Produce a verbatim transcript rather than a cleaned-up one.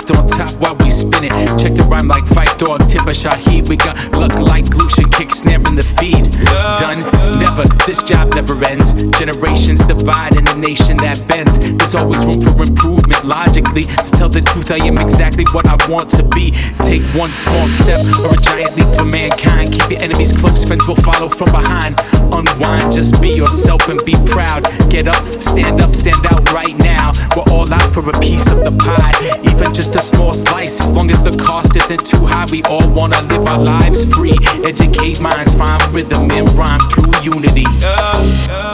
locked on top while we spin it. Check the rhyme like Fight Dog, Timber Shaheed. We got luck like Lucian, kick snare in the feed. Done, never, this job never ends. Generations divide in a nation that bends. There's always room for improvement. Logically, to tell the truth, I am exactly what I want to be. Take one small step or a giant leap for mankind. Keep your enemies close, friends will follow from behind. Unwind, just be yourself and be proud. Get up, stand up, stand out right now. We're all out for a piece of the pie, even just a small slice. As long as the cost isn't too high, we all wanna live our lives free. Educate minds, find rhythm and rhyme through unity. Uh, uh.